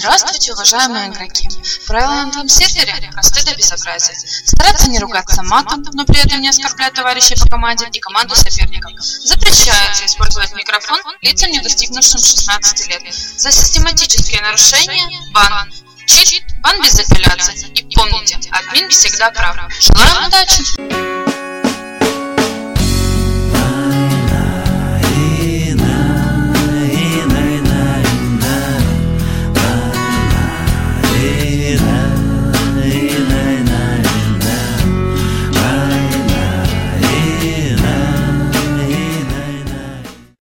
Здравствуйте, уважаемые игроки! Правила на этом сервере просты до безобразия. Стараться не ругаться матом, но при этом не оскорблять товарищей по команде и команду соперников. Запрещается использовать микрофон лицам, не достигнувшим 16 лет. За систематические нарушения – бан. Чит – бан без апелляции. И помните, админ всегда прав. Желаем удачи!